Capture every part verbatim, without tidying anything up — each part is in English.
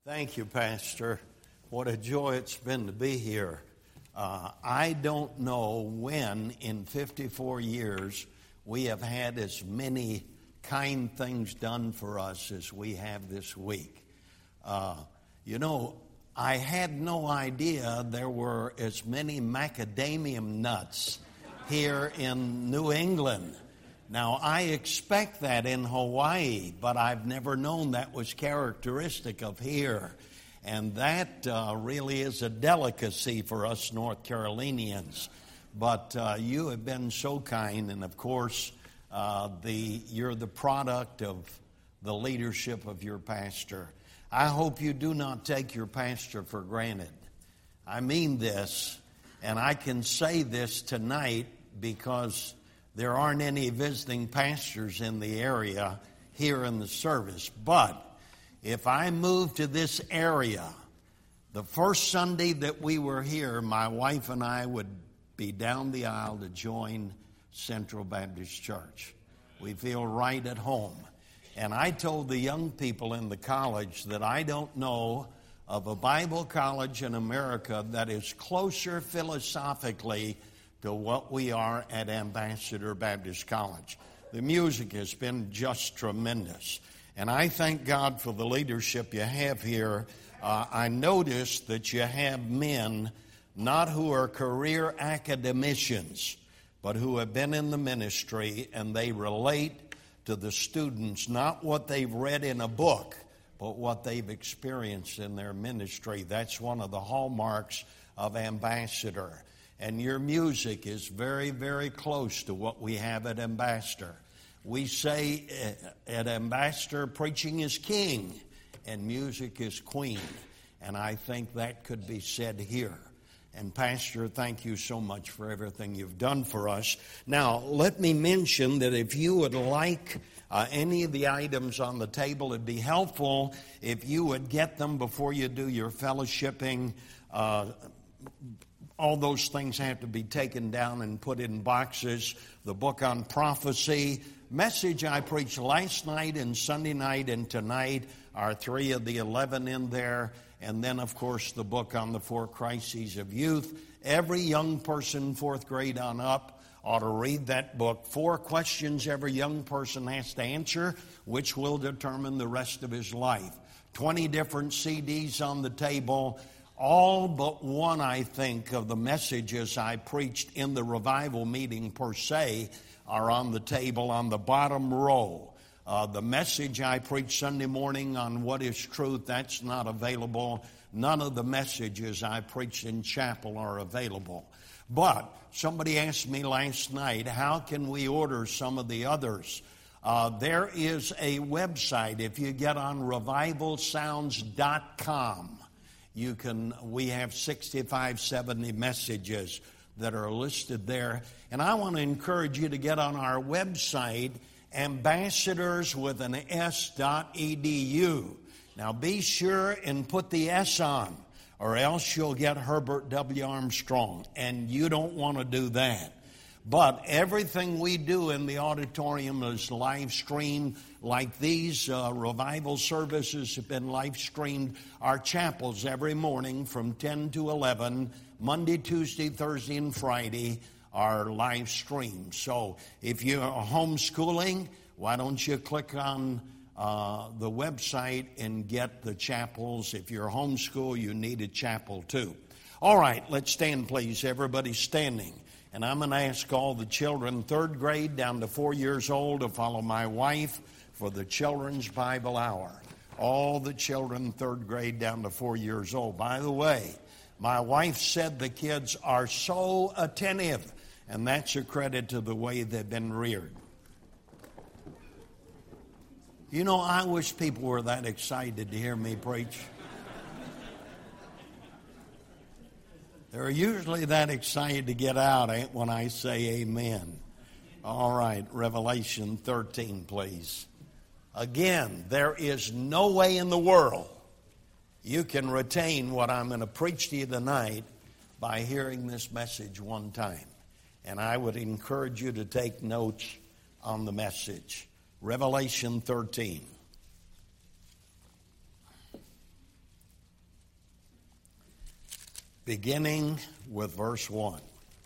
Thank you, Pastor. What a joy it's been to be here. Uh, I don't know when in fifty-four years we have had as many kind things done for us as we have this week. Uh, you know, I had no idea there were as many macadamia nuts here in New England. Now, I expect that in Hawaii, but I've never known that was characteristic of here. And that uh, really is a delicacy for us North Carolinians. But uh, you have been so kind, and of course, uh, the you're the product of the leadership of your pastor. I hope you do not take your pastor for granted. I mean this, and I can say this tonight because there aren't any visiting pastors in the area here in the service. But if I move to this area, the first Sunday that we were here, my wife and I would be down the aisle to join Central Baptist Church. We feel right at home. And I told the young people in the college that I don't know of a Bible college in America that is closer philosophically to what we are at Ambassador Baptist College. The music has been just tremendous. And I thank God for the leadership you have here. Uh, I noticed that you have men, not who are career academicians, but who have been in the ministry, and they relate to the students, not what they've read in a book, but what they've experienced in their ministry. That's one of the hallmarks of Ambassador. And your music is very, very close to what we have at Ambassador. We say at Ambassador, preaching is king and music is queen. And I think that could be said here. And Pastor, thank you so much for everything you've done for us. Now, let me mention that if you would like uh, any of the items on the table, it'd be helpful if you would get them before you do your fellowshipping. Uh, All those things have to be taken down and put in boxes. The book on prophecy, message I preached last night and Sunday night and tonight are three of the eleven in there. And then, of course, the book on the four crises of youth. Every young person, fourth grade on up, ought to read that book. Four questions every young person has to answer, which will determine the rest of his life. twenty different C Ds on the table. All but one, I think, of the messages I preached in the revival meeting per se are on the table on the bottom row. Uh, the message I preached Sunday morning on what is truth, that's not available. None of the messages I preached in chapel are available. But somebody asked me last night, how can we order some of the others? Uh, there is a website. If you get on revival sounds dot com, You can, we have sixty-five, seventy messages that are listed there. And I want to encourage you to get on our website, ambassadors with an S dot E D U. Now be sure and put the S on, or else you'll get Herbert W. Armstrong, and you don't want to do that. But everything we do in the auditorium is live streamed. Like these uh, revival services have been live streamed. Our chapels every morning from ten to eleven, Monday, Tuesday, Thursday, and Friday are live streamed. So if you're homeschooling, why don't you click on uh, the website and get the chapels. If you're homeschool, you need a chapel too. All right, let's stand, please. Everybody's standing. And I'm going to ask all the children, third grade down to four years old, to follow my wife for the Children's Bible Hour. All the children, third grade down to four years old. By the way, my wife said the kids are so attentive, and that's a credit to the way they've been reared. You know, I wish people were that excited to hear me preach. They're usually that excited to get out when I say amen. All right, Revelation thirteen, please. Again, there is no way in the world you can retain what I'm going to preach to you tonight by hearing this message one time. And I would encourage you to take notes on the message. Revelation thirteen. beginning with verse one.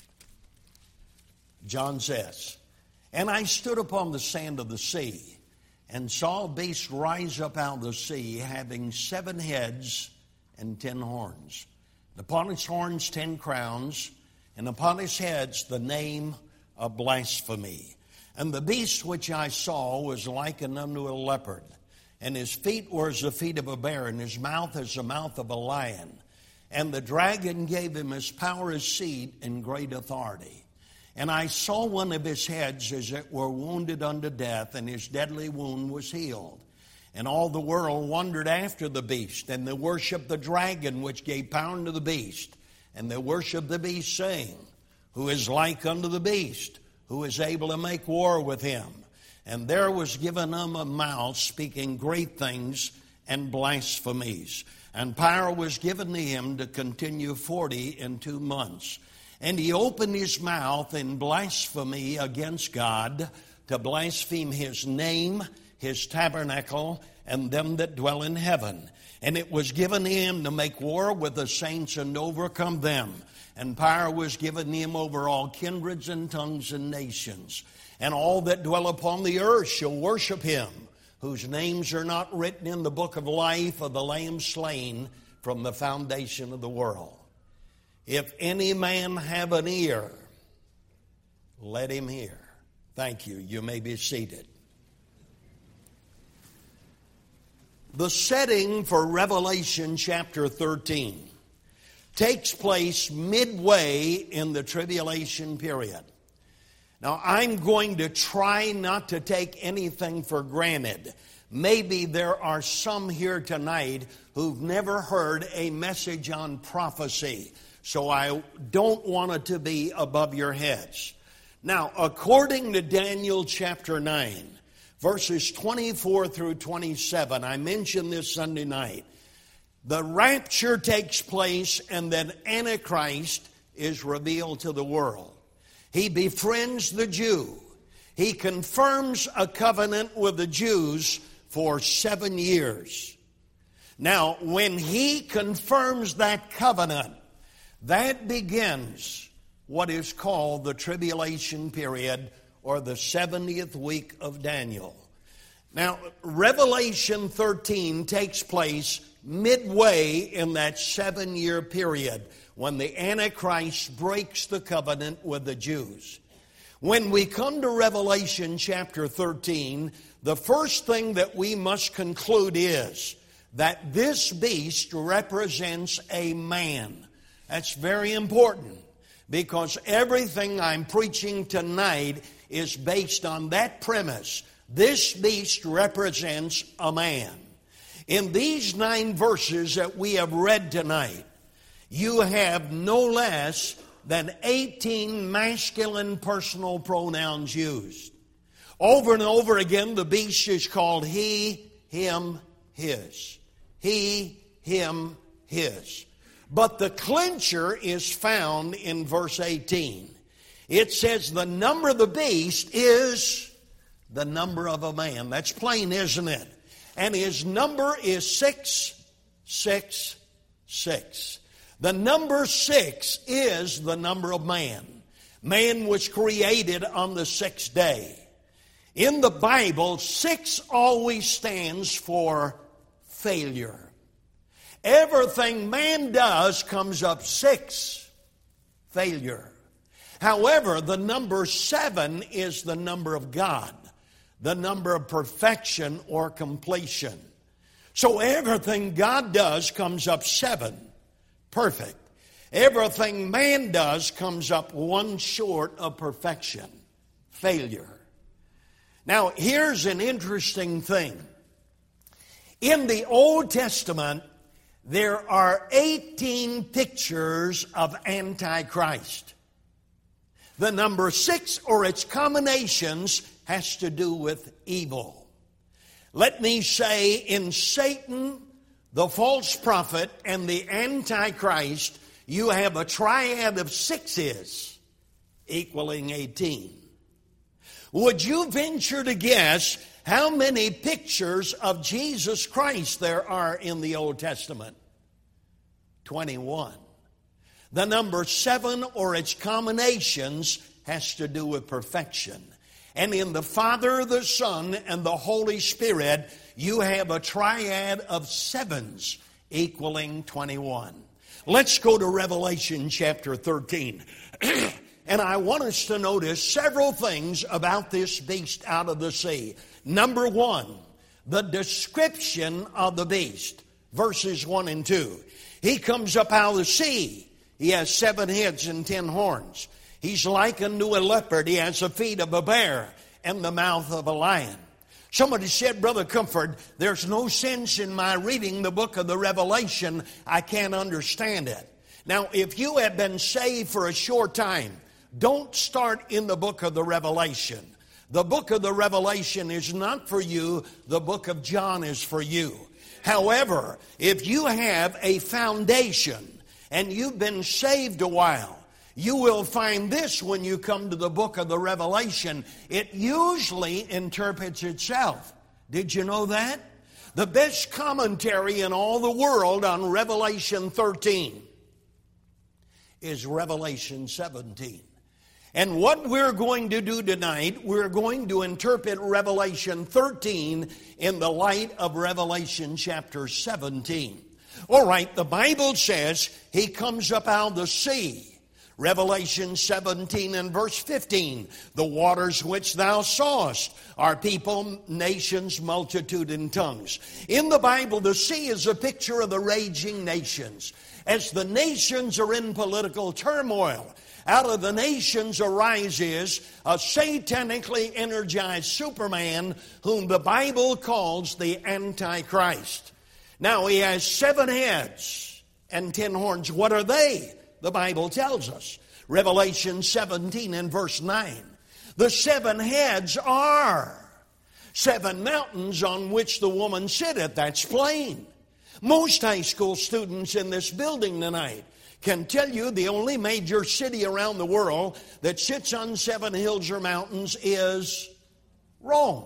John says, "And I stood upon the sand of the sea, and saw a beast rise up out of the sea, having seven heads and ten horns. And upon its horns ten crowns, and upon its heads the name of blasphemy. And the beast which I saw was likened unto a leopard, and his feet were as the feet of a bear, and his mouth as the mouth of a lion. And the dragon gave him his power, his seat, and great authority. And I saw one of his heads as it were wounded unto death, and his deadly wound was healed. And all the world wondered after the beast, and they worshiped the dragon which gave power unto the beast. And they worshiped the beast, saying, Who is like unto the beast? Who is able to make war with him? And there was given him a mouth speaking great things and blasphemies. And power was given to him to continue forty and two months. And he opened his mouth in blasphemy against God, to blaspheme his name, his tabernacle, and them that dwell in heaven. And it was given him to make war with the saints and overcome them. And power was given him over all kindreds and tongues and nations. And all that dwell upon the earth shall worship him, whose names are not written in the book of life of the Lamb slain from the foundation of the world. If any man have an ear, let him hear." Thank you. You may be seated. The setting for Revelation chapter thirteen takes place midway in the tribulation period. Now, I'm going to try not to take anything for granted. Maybe there are some here tonight who've never heard a message on prophecy, so I don't want it to be above your heads. Now, according to Daniel chapter nine, verses twenty-four through twenty-seven, I mentioned this Sunday night, the rapture takes place and then Antichrist is revealed to the world. He befriends the Jew. He confirms a covenant with the Jews for seven years. Now, when he confirms that covenant, that begins what is called the tribulation period, or the seventieth week of Daniel. Now, Revelation thirteen takes place midway in that seven-year period when the Antichrist breaks the covenant with the Jews. When we come to Revelation chapter thirteen, the first thing that we must conclude is that this beast represents a man. That's very important, because everything I'm preaching tonight is based on that premise. This beast represents a man. In these nine verses that we have read tonight, you have no less than eighteen masculine personal pronouns used. Over and over again, the beast is called he, him, his. He, him, his. But the clincher is found in verse eighteen. It says the number of the beast is the number of a man. That's plain, isn't it? And his number is six, six, six. The number six is the number of man. Man was created on the sixth day. In the Bible, six always stands for failure. Everything man does comes up six, failure. However, the number seven is the number of God, the number of perfection or completion. So everything God does comes up seven, perfect. Everything man does comes up one short of perfection, failure. Now, here's an interesting thing. In the Old Testament, there are eighteen pictures of Antichrist. The number six, or its combinations, has to do with evil. Let me say, in Satan, the false prophet, and the Antichrist, you have a triad of sixes equaling eighteen. Would you venture to guess how many pictures of Jesus Christ there are in the Old Testament? twenty-one. The number seven or its combinations has to do with perfection. And in the Father, the Son, and the Holy Spirit, you have a triad of sevens equaling twenty-one. Let's go to Revelation chapter thirteen. And I want us to notice several things about this beast out of the sea. Number one, the description of the beast. Verses one and two. He comes up out of the sea. He has seven heads and ten horns. He's likened to a leopard. He has the feet of a bear and the mouth of a lion. Somebody said, Brother Comfort, there's no sense in my reading the book of the Revelation. I can't understand it. Now, if you have been saved for a short time, don't start in the book of the Revelation. The book of the Revelation is not for you. The book of John is for you. However, if you have a foundation and you've been saved a while, you will find this when you come to the book of the Revelation. It usually interprets itself. Did you know that? The best commentary in all the world on Revelation thirteen is Revelation seventeen. And what we're going to do tonight, we're going to interpret Revelation thirteen in the light of Revelation chapter seventeen. All right, the Bible says he comes up out of the sea. Revelation seventeen and verse fifteen. The waters which thou sawest are people, nations, multitude, and tongues. In the Bible, the sea is a picture of the raging nations. As the nations are in political turmoil, out of the nations arises a satanically energized Superman whom the Bible calls the Antichrist. Now, he has seven heads and ten horns. What are they? The Bible tells us. Revelation seventeen and verse nine. The seven heads are seven mountains on which the woman sitteth. That's plain. Most high school students in this building tonight can tell you the only major city around the world that sits on seven hills or mountains is Rome.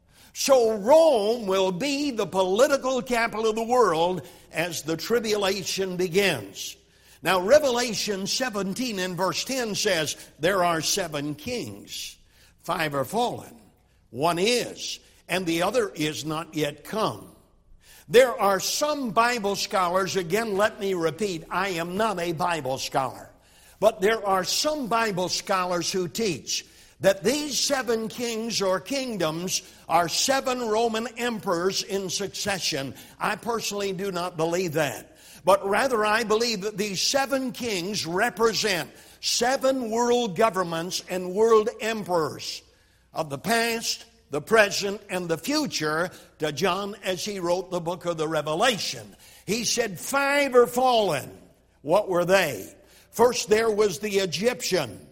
So Rome will be the political capital of the world as the tribulation begins. Now, Revelation seventeen and verse ten says, there are seven kings. Five are fallen. One is, and the other is not yet come. There are some Bible scholars, again, let me repeat, I am not a Bible scholar, but there are some Bible scholars who teach that these seven kings or kingdoms are seven Roman emperors in succession. I personally do not believe that. But rather, I believe that these seven kings represent seven world governments and world emperors of the past, the present, and the future to John as he wrote the book of the Revelation. He said five are fallen. What were they? First, there was the Egyptian,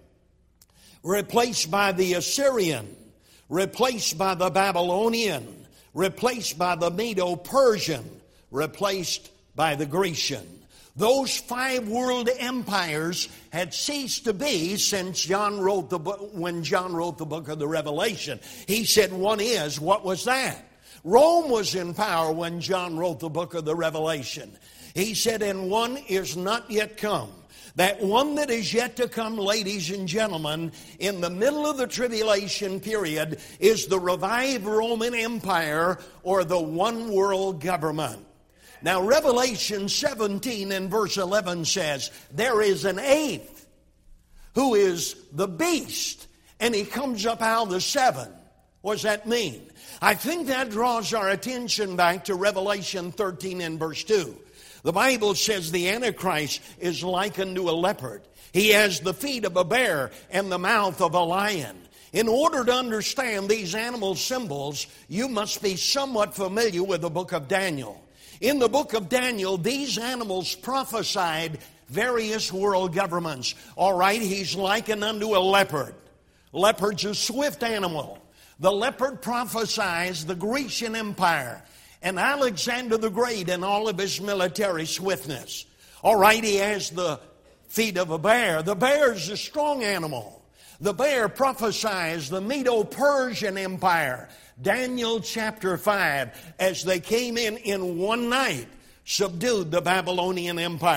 replaced by the Assyrian, replaced by the Babylonian, replaced by the Medo-Persian, replaced by the Grecian. Those five world empires had ceased to be since John wrote the book, when John wrote the book of the Revelation. He said one is. What was that? Rome was in power when John wrote the book of the Revelation. He said, and one is not yet come. That one that is yet to come, ladies and gentlemen, in the middle of the tribulation period is the revived Roman Empire or the one world government. Now, Revelation seventeen and verse eleven says, there is an eighth who is the beast, and he comes up out of the seven. What does that mean? I think that draws our attention back to Revelation thirteen and verse two. The Bible says the Antichrist is likened to a leopard. He has the feet of a bear and the mouth of a lion. In order to understand these animal symbols, you must be somewhat familiar with the book of Daniel. In the book of Daniel, these animals prophesied various world governments. All right, he's likened unto a leopard. Leopard's a swift animal. The leopard prophesies the Grecian Empire and Alexander the Great and all of his military swiftness. All right, he has the feet of a bear. The bear is a strong animal. The bear prophesies the Medo-Persian Empire. Daniel chapter five, as they came in in one night, subdued the Babylonian Empire.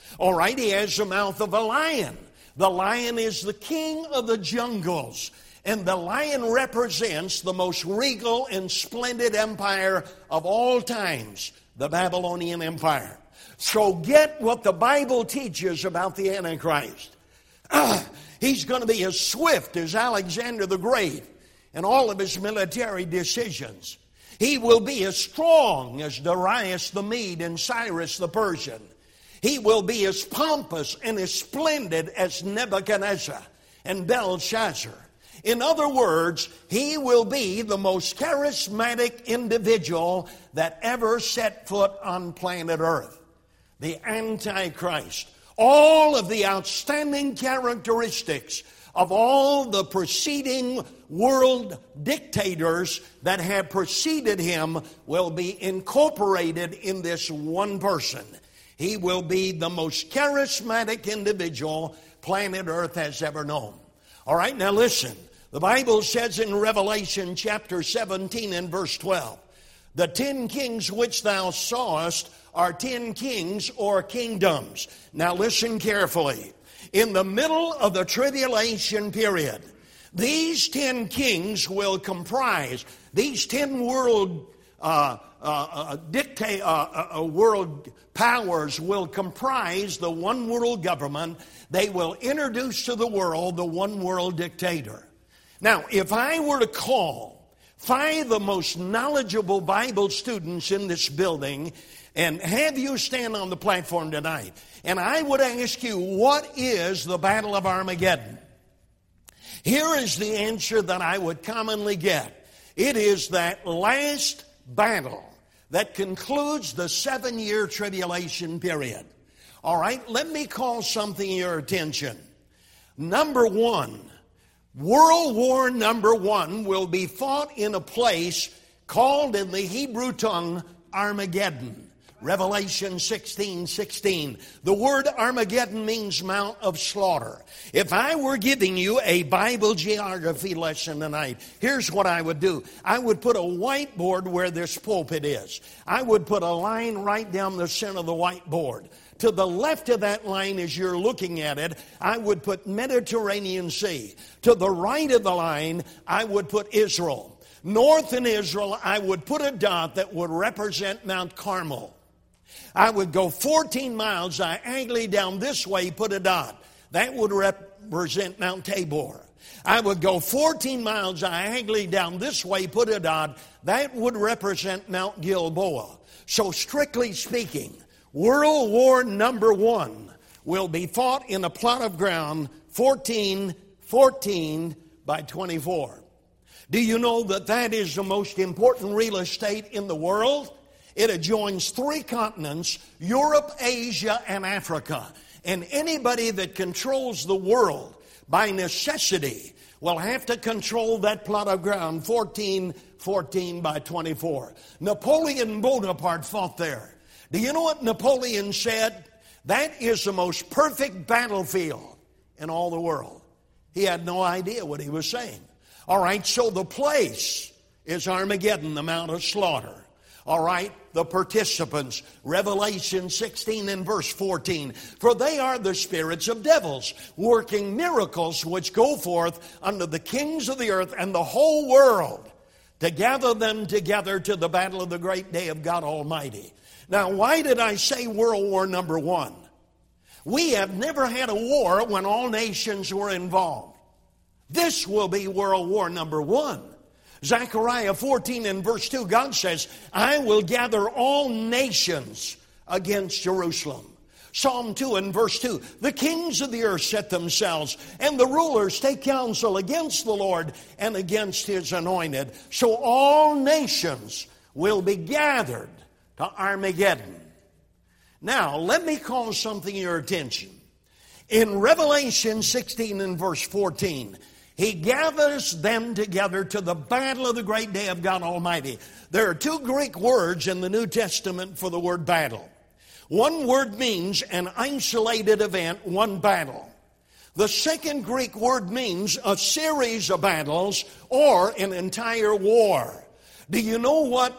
All right, he has the mouth of a lion. The lion is the king of the jungles. And the lion represents the most regal and splendid empire of all times, the Babylonian Empire. So get what the Bible teaches about the Antichrist. Uh, he's going to be as swift as Alexander the Great in all of his military decisions. He will be as strong as Darius the Mede and Cyrus the Persian. He will be as pompous and as splendid as Nebuchadnezzar and Belshazzar. In other words, he will be the most charismatic individual that ever set foot on planet Earth. The Antichrist. All of the outstanding characteristics of all the preceding world dictators that have preceded him will be incorporated in this one person. He will be the most charismatic individual planet Earth has ever known. All right, now listen. The Bible says in Revelation chapter seventeen and verse twelve, the ten kings which thou sawest are ten kings or kingdoms. Now listen carefully. In the middle of the tribulation period, these ten kings will comprise, these ten world uh, uh, uh, dictate, uh, uh, world powers will comprise the one world government. They will introduce to the world the one world dictator. Now, if I were to call five of the most knowledgeable Bible students in this building and have you stand on the platform tonight, and I would ask you, what is the Battle of Armageddon? Here is the answer that I would commonly get. It is that last battle that concludes the seven-year tribulation period. All right, let me call something to your attention. Number one, World War number one will be fought in a place called in the Hebrew tongue Armageddon. Revelation sixteen sixteen. The word Armageddon means Mount of Slaughter. If I were giving you a Bible geography lesson tonight, here's what I would do. I would put a whiteboard where this pulpit is. I would put a line right down the center of the whiteboard. To the left of that line as you're looking at it, I would put Mediterranean Sea. To the right of the line, I would put Israel. North in Israel, I would put a dot that would represent Mount Carmel. I would go fourteen miles diagonally down this way, put a dot. That would represent Mount Tabor. I would go fourteen miles diagonally down this way, put a dot. That would represent Mount Gilboa. So strictly speaking, World War number one will be fought in a plot of ground fourteen fourteen by twenty-four. Do you know that that is the most important real estate in the world? It adjoins three continents, Europe, Asia, and Africa. And anybody that controls the world by necessity will have to control that plot of ground fourteen fourteen by twenty-four. Napoleon Bonaparte fought there. Do you know what Napoleon said? That is the most perfect battlefield in all the world. He had no idea what he was saying. All right, so the place is Armageddon, the Mount of Slaughter. All right, the participants, Revelation sixteen and verse fourteen. For they are the spirits of devils, working miracles which go forth unto the kings of the earth and the whole world, to gather them together to the battle of the great day of God Almighty. Now, why did I say World War number one? We have never had a war when all nations were involved. This will be World War number one. Zechariah fourteen and verse two, God says, I will gather all nations against Jerusalem. Psalm two and verse two, the kings of the earth set themselves, and the rulers take counsel against the Lord and against his anointed. So all nations will be gathered to Armageddon. Now, let me call something to your attention. In Revelation sixteen and verse fourteen, he gathers them together to the battle of the great day of God Almighty. There are two Greek words in the New Testament for the word battle. One word means an isolated event, one battle. The second Greek word means a series of battles or an entire war. Do you know what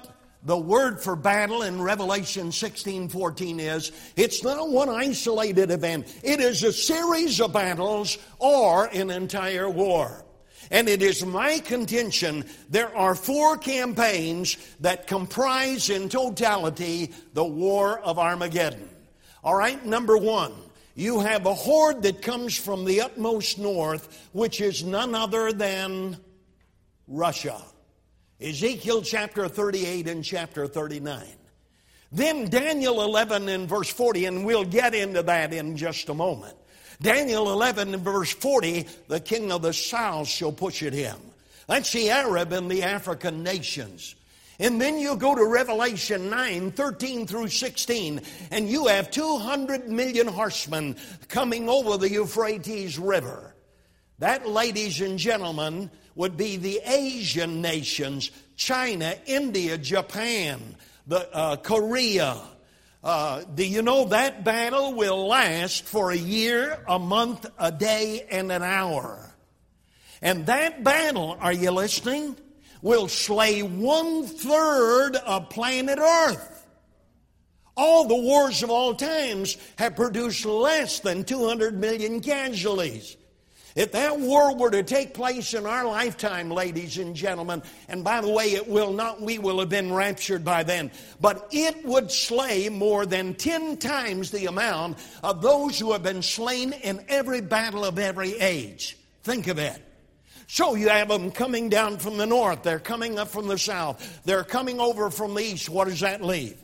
the word for battle in Revelation sixteen fourteen is, it's not one isolated event. It is a series of battles or an entire war. And it is my contention there are four campaigns that comprise in totality the war of Armageddon. All right, number one, you have a horde that comes from the utmost north, which is none other than Russia. Ezekiel chapter thirty-eight and chapter thirty-nine. Then Daniel eleven and verse forty, and we'll get into that in just a moment. Daniel eleven and verse forty, the king of the south shall push at him. That's the Arab and the African nations. And then you go to Revelation nine, thirteen through sixteen, and you have two hundred million horsemen coming over the Euphrates River. That, ladies and gentlemen, would be the Asian nations, China, India, Japan, the, uh, Korea. Uh, do you know that battle will last for a year, a month, a day, and an hour? And that battle, are you listening, will slay one-third of planet Earth. All the wars of all times have produced less than two hundred million casualties. If that war were to take place in our lifetime, ladies and gentlemen, and by the way, it will not, we will have been raptured by then, but it would slay more than ten times the amount of those who have been slain in every battle of every age. Think of it. So you have them coming down from the north, they're coming up from the south, they're coming over from the east. What does that leave?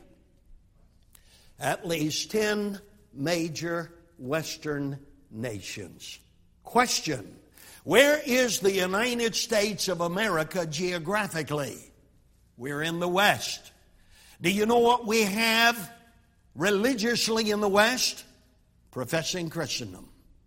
At least ten major Western nations. Question, where is the United States of America geographically? We're in the West. Do you know what we have religiously in the West? Professing Christendom.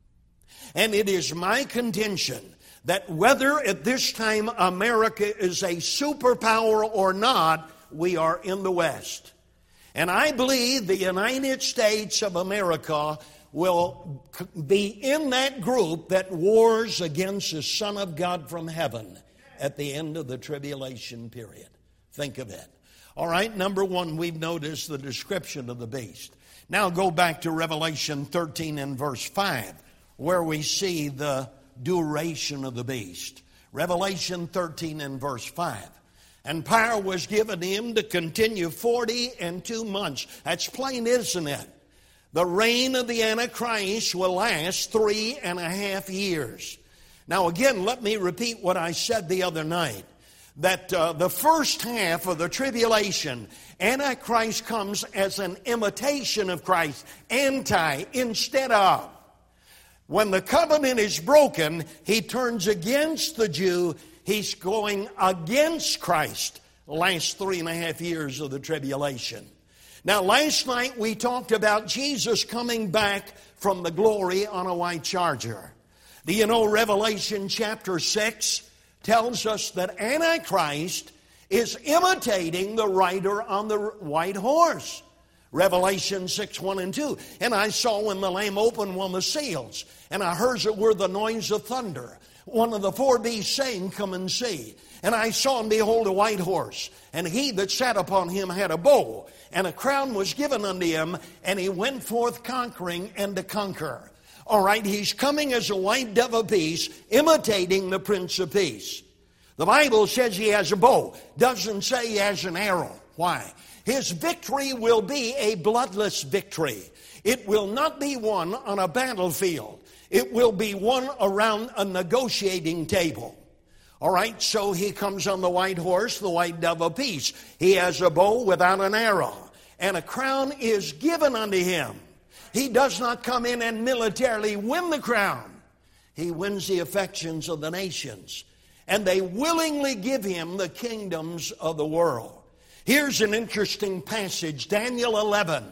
And it is my contention that whether at this time America is a superpower or not, we are in the West. And I believe the United States of America will be in that group that wars against the Son of God from heaven at the end of the tribulation period. Think of it. All right, number one, we've noticed the description of the beast. Now go back to Revelation thirteen and verse five, where we see the duration of the beast. Revelation thirteen and verse five. And power was given him to continue forty and two months. That's plain, isn't it? The reign of the Antichrist will last three and a half years. Now again, let me repeat what I said the other night. That uh, the first half of the tribulation, Antichrist comes as an imitation of Christ. Anti, instead of. When the covenant is broken, he turns against the Jew. He's going against Christ. Last three and a half years of the tribulation. Now, last night we talked about Jesus coming back from the glory on a white charger. Do you know Revelation chapter six tells us that Antichrist is imitating the rider on the white horse? Revelation six, one and two. And I saw when the Lamb opened one of the seals, and I heard it were the noise of thunder. One of the four beasts saying, come and see. And I saw and behold a white horse, and he that sat upon him had a bow, and a crown was given unto him, and he went forth conquering and to conquer. All right, he's coming as a white dove of peace, imitating the Prince of Peace. The Bible says he has a bow. Doesn't say he has an arrow. Why? His victory will be a bloodless victory. It will not be won on a battlefield. It will be won around a negotiating table. All right, so he comes on the white horse, the white dove of peace. He has a bow without an arrow, and a crown is given unto him. He does not come in and militarily win the crown. He wins the affections of the nations, and they willingly give him the kingdoms of the world. Here's an interesting passage, Daniel eleven,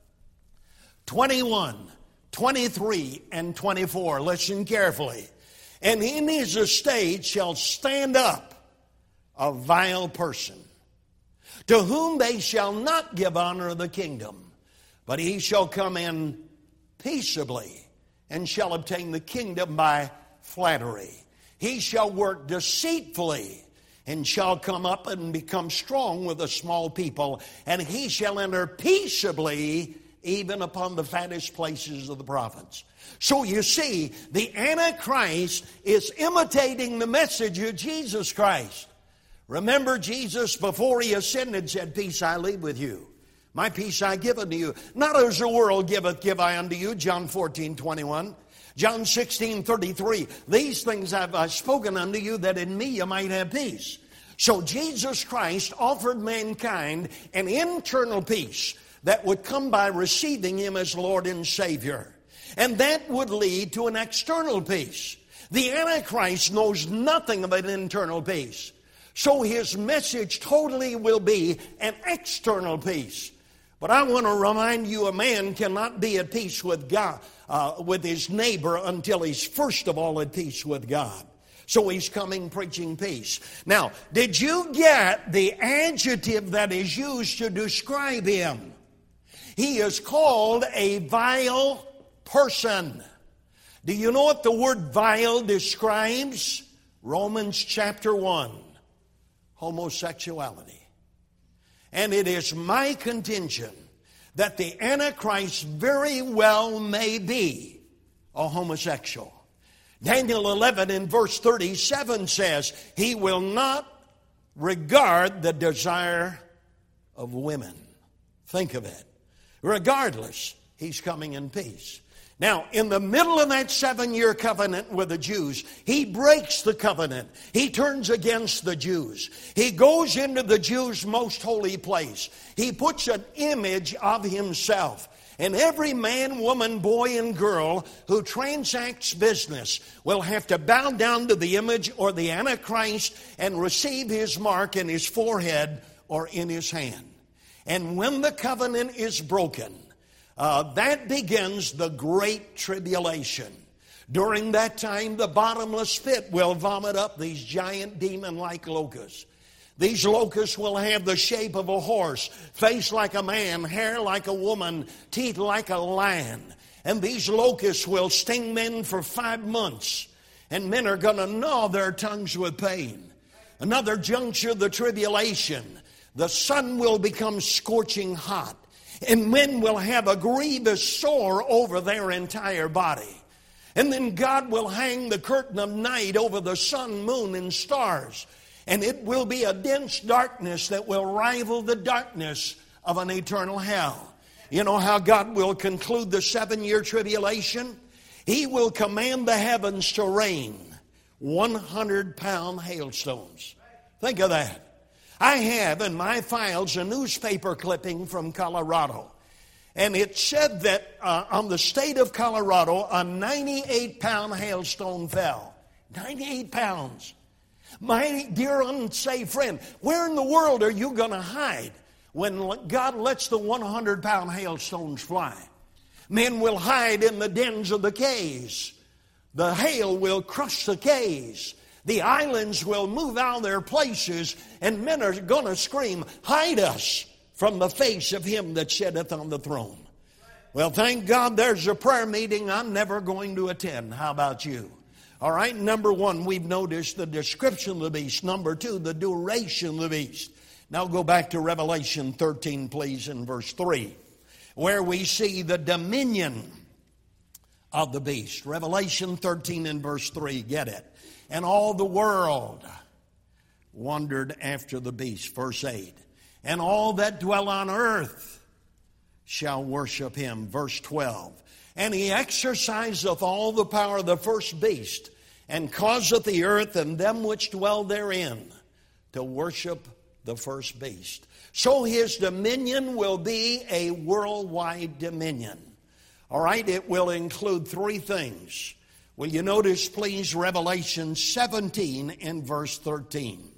twenty-one, twenty-three, and twenty-four. Listen carefully. And in his estate shall stand up a vile person, to whom they shall not give honor of the kingdom, but he shall come in peaceably, and shall obtain the kingdom by flattery. He shall work deceitfully, and shall come up and become strong with a small people, and he shall enter peaceably even upon the fattest places of the province. So you see, the Antichrist is imitating the message of Jesus Christ. Remember, Jesus, before he ascended, said, peace I leave with you. My peace I give unto you. Not as the world giveth, give I unto you. John fourteen twenty-one. John sixteen thirty-three. These things have I spoken unto you, that in me you might have peace. So Jesus Christ offered mankind an internal peace that would come by receiving him as Lord and Savior. And that would lead to an external peace. The Antichrist knows nothing of an internal peace. So his message totally will be an external peace. But I want to remind you, a man cannot be at peace with God, uh, with his neighbor, until he's first of all at peace with God. So he's coming preaching peace. Now, did you get the adjective that is used to describe him? He is called a vile person. Do you know what the word vile describes? Romans chapter one. Homosexuality. And it is my contention that the Antichrist very well may be a homosexual. Daniel eleven in verse thirty-seven says, he will not regard the desire of women. Think of it. Regardless, he's coming in peace. Now, in the middle of that seven-year covenant with the Jews, he breaks the covenant. He turns against the Jews. He goes into the Jews' most holy place. He puts an image of himself. And every man, woman, boy, and girl who transacts business will have to bow down to the image or the Antichrist and receive his mark in his forehead or in his hand. And when the covenant is broken, Uh, that begins the Great Tribulation. During that time, the bottomless pit will vomit up these giant demon-like locusts. These locusts will have the shape of a horse, face like a man, hair like a woman, teeth like a lion. And these locusts will sting men for five months. And men are going to gnaw their tongues with pain. Another juncture of the tribulation. The sun will become scorching hot. And men will have a grievous sore over their entire body. And then God will hang the curtain of night over the sun, moon, and stars. And it will be a dense darkness that will rival the darkness of an eternal hell. You know how God will conclude the seven-year tribulation? He will command the heavens to rain one hundred pound hailstones. Think of that. I have in my files a newspaper clipping from Colorado. And it said that uh, on the state of Colorado, a ninety-eight pound hailstone fell. ninety-eight pounds. My dear unsaved friend, where in the world are you going to hide when God lets the one hundred pound hailstones fly? Men will hide in the dens of the caves. The hail will crush the caves. The islands will move out of their places, and men are going to scream, hide us from the face of him that sitteth on the throne. Well, thank God there's a prayer meeting I'm never going to attend. How about you? All right, number one, we've noticed the description of the beast. Number two, the duration of the beast. Now go back to Revelation thirteen, please, in verse three, where we see the dominion of the beast. Revelation thirteen in verse three, get it. And all the world wondered after the beast. Verse eight. And all that dwell on earth shall worship him. Verse twelve. And he exerciseth all the power of the first beast, and causeth the earth and them which dwell therein to worship the first beast. So his dominion will be a worldwide dominion. All right, it will include three things. Will you notice, please, Revelation seventeen and verse thirteen.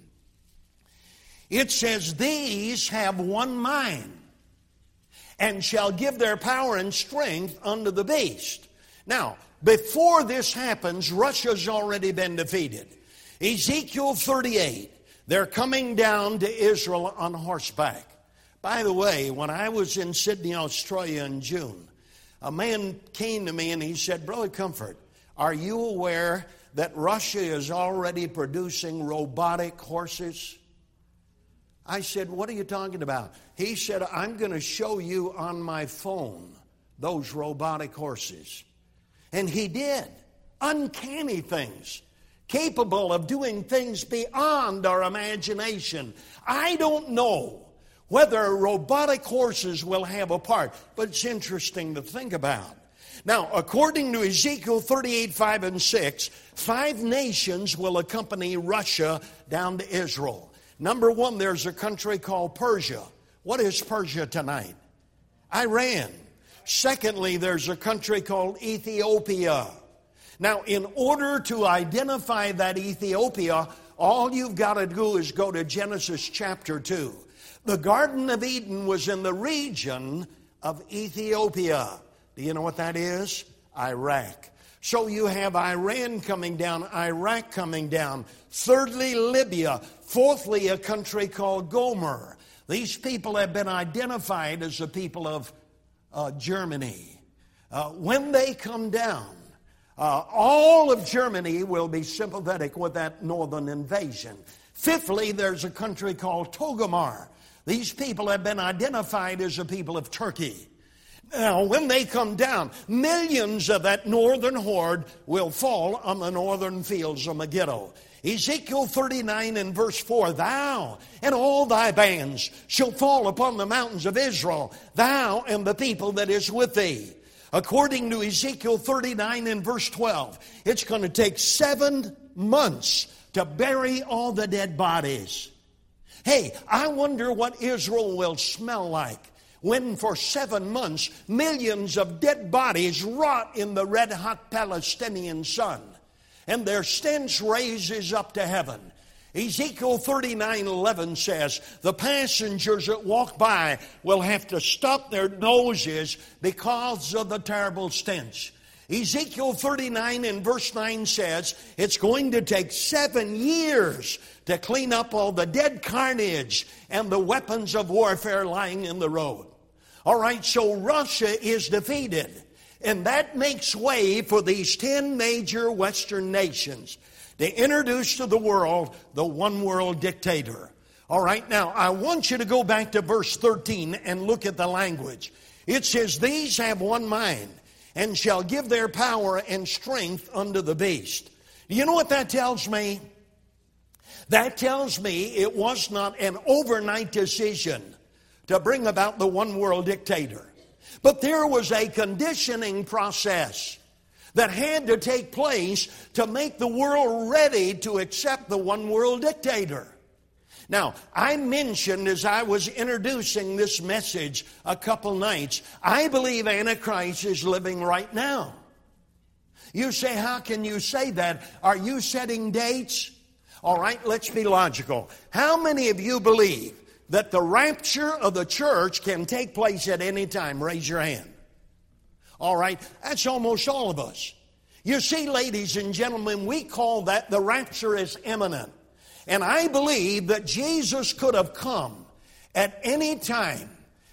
It says, these have one mind, and shall give their power and strength unto the beast. Now, before this happens, Russia's already been defeated. Ezekiel thirty-eight, they're coming down to Israel on horseback. By the way, when I was in Sydney, Australia in June, a man came to me and he said, Brother Comfort, Are you aware that Russia is already producing robotic horses? I said, what are you talking about? He said, I'm going to show you on my phone those robotic horses. And he did. Uncanny things. Capable of doing things beyond our imagination. I don't know whether robotic horses will have a part, but it's interesting to think about. Now, according to Ezekiel thirty-eight, five and six, five nations will accompany Russia down to Israel. Number one, there's a country called Persia. What is Persia tonight? Iran. Secondly, there's a country called Ethiopia. Now, in order to identify that Ethiopia, all you've got to do is go to Genesis chapter two. The Garden of Eden was in the region of Ethiopia. Do you know what that is? Iraq. So you have Iran coming down, Iraq coming down. Thirdly, Libya. Fourthly, a country called Gomer. These people have been identified as the people of uh, Germany. Uh, when they come down, uh, all of Germany will be sympathetic with that northern invasion. Fifthly, there's a country called Togomar. These people have been identified as the people of Turkey. Now, when they come down, millions of that northern horde will fall on the northern fields of Megiddo. Ezekiel thirty-nine and verse four, thou and all thy bands shall fall upon the mountains of Israel, thou and the people that is with thee. According to Ezekiel thirty-nine and verse twelve, it's going to take seven months to bury all the dead bodies. Hey, I wonder what Israel will smell like when for seven months millions of dead bodies rot in the red-hot Palestinian sun, and their stench raises up to heaven. Ezekiel thirty-nine eleven says, the passengers that walk by will have to stop their noses because of the terrible stench. Ezekiel thirty-nine and verse nine says, it's going to take seven years to clean up all the dead carnage and the weapons of warfare lying in the road. All right, so Russia is defeated. And that makes way for these ten major Western nations to introduce to the world the one world dictator. All right, now I want you to go back to verse thirteen and look at the language. It says, these have one mind and shall give their power and strength unto the beast. You know what that tells me? That tells me it was not an overnight decision to bring about the one world dictator. But there was a conditioning process that had to take place to make the world ready to accept the one world dictator. Now, I mentioned as I was introducing this message a couple nights, I believe Antichrist is living right now. You say, how can you say that? Are you setting dates? All right, let's be logical. How many of you believe that the rapture of the church can take place at any time? Raise your hand. All right, that's almost all of us. You see, ladies and gentlemen, we call that the rapture is imminent. And I believe that Jesus could have come at any time.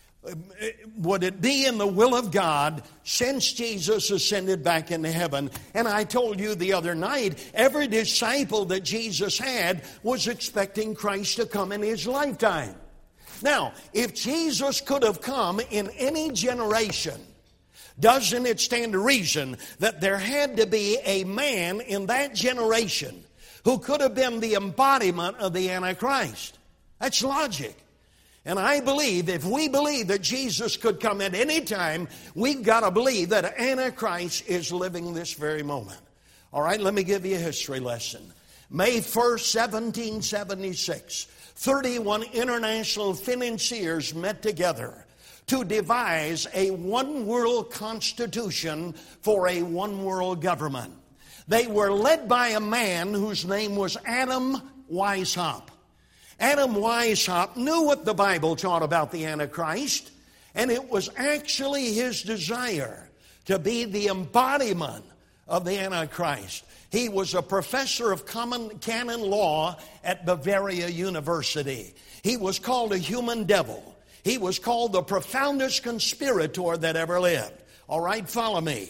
Would it be in the will of God since Jesus ascended back into heaven? And I told you the other night, every disciple that Jesus had was expecting Christ to come in his lifetime. Now, if Jesus could have come in any generation, doesn't it stand to reason that there had to be a man in that generation who could have been the embodiment of the Antichrist? That's logic. And I believe if we believe that Jesus could come at any time, we've got to believe that Antichrist is living this very moment. All right, let me give you a history lesson. May first, seventeen seventy-six, thirty-one international financiers met together to devise a one-world constitution for a one-world government. They were led by a man whose name was Adam Weishaupt. Adam Weishaupt knew what the Bible taught about the Antichrist, and it was actually his desire to be the embodiment of the Antichrist. He was a professor of common canon law at Bavaria University. He was called a human devil. He was called the profoundest conspirator that ever lived. All right, follow me.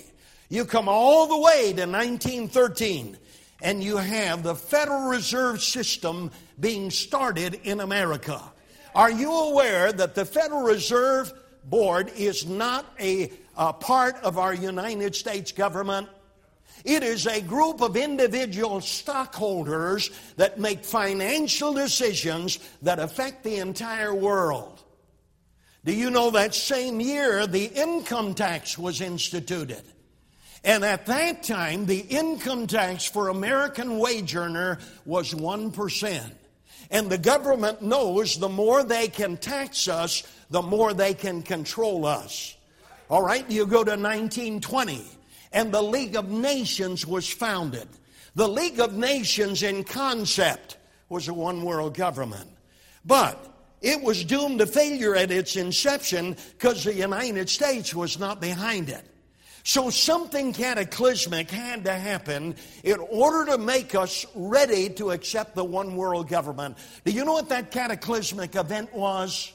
You come all the way to nineteen thirteen, and you have the Federal Reserve System being started in America. Are you aware that the Federal Reserve Board is not a, a part of our United States government? It is a group of individual stockholders that make financial decisions that affect the entire world. Do you know that same year the income tax was instituted? And at that time, the income tax for American wage earner was one percent. And the government knows the more they can tax us, the more they can control us. All right, you go to nineteen twenty, and the League of Nations was founded. The League of Nations in concept was a one-world government. But it was doomed to failure at its inception because the United States was not behind it. So something cataclysmic had to happen in order to make us ready to accept the one world government. Do you know what that cataclysmic event was?